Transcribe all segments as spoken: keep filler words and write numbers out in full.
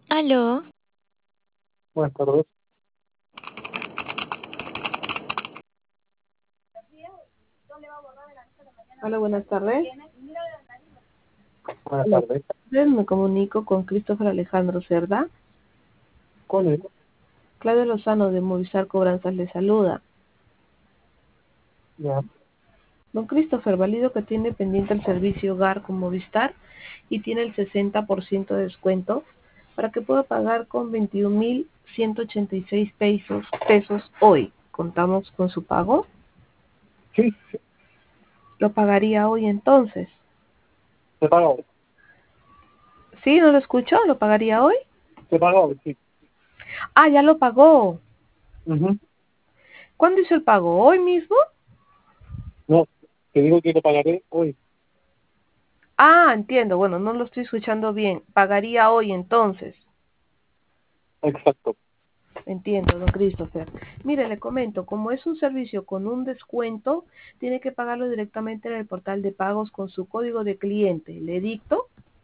Aló, Buenas tardes. Hola, buenas tardes. Buenas Hola, tardes. me comunico con Christopher Alejandro Cerda. ¿Cuál es? Claudio Lozano de Movistar Cobranzas le saluda. Ya. Don Christopher, válido que tiene pendiente el servicio hogar con Movistar y tiene el sesenta por ciento de descuento para que pueda pagar con veintiún mil ciento ochenta y seis pesos, pesos hoy. ¿Contamos con su pago? Sí, sí, ¿Lo pagaría hoy entonces? se paga hoy. ¿Sí? ¿No lo escucho? ¿Lo pagaría hoy? Se paga hoy, sí. Ah, ya lo pagó. Ujú. ¿Cuándo hizo el pago? ¿Hoy mismo? No, te digo que lo pagaré hoy. Ah, entiendo. Bueno, no lo estoy escuchando bien. Pagaría hoy entonces. Exacto. Entiendo, don Christopher. Mire, le comento, como es un servicio con un descuento, tiene que pagarlo directamente en el portal de pagos con su código de cliente. Le dicto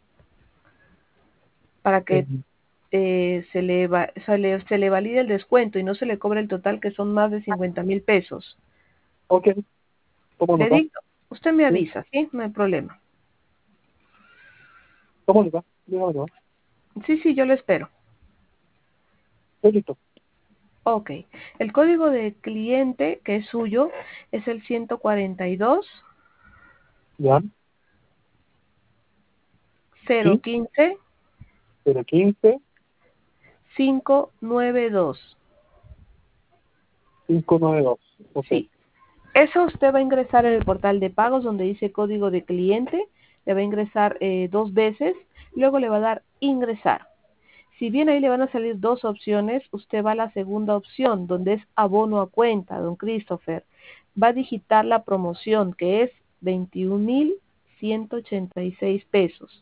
para Eh, que eh, se, le va- se, le, se le valide el descuento y no se le cobre el total, que son más de cincuenta mil pesos. ok, tomo Le nota. dicto. Usted me Sí, avisa, ¿sí? No hay problema. tomo nota. Dígame, no. Sí, sí, yo lo espero. Estoy listo. Ok. El código de cliente que es suyo es el ciento cuarenta y dos Ya. cero Sí, quince pero quince, cinco nueve dos. cinco nueve dos. Ok. Sí. Eso usted va a ingresar en el portal de pagos donde dice código de cliente. Le va a ingresar eh, dos veces. Luego le va a dar ingresar. Si bien ahí le van a salir dos opciones, usted va a la segunda opción, donde es abono a cuenta, don Christopher. Va a digitar la promoción, que es veintiún mil ciento ochenta y seis pesos.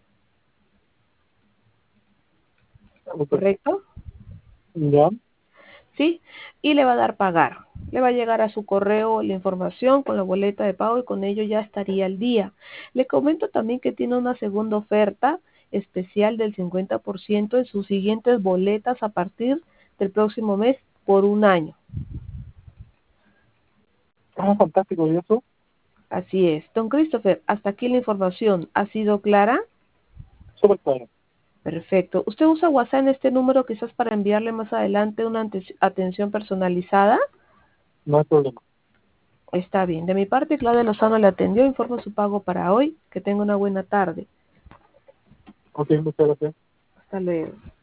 Ok. ¿Correcto? Ya. ¿Sí? Y le va a dar pagar. Le va a llegar a su correo la información con la boleta de pago y con ello ya estaría al día. Le comento también que tiene una segunda oferta especial del cincuenta por ciento en sus siguientes boletas a partir del próximo mes por un año. Ah, fantástico. ¿Y eso? Así es. Don Christopher, hasta aquí la información. ¿Ha sido clara? Súper claro. Perfecto. ¿Usted usa WhatsApp en este número quizás para enviarle más adelante una ante- atención personalizada? No hay problema. Está bien. De mi parte, Claudia Lozano le atendió. Informo su pago para hoy. Que tenga una buena tarde. Ok, muchas gracias. Hasta luego.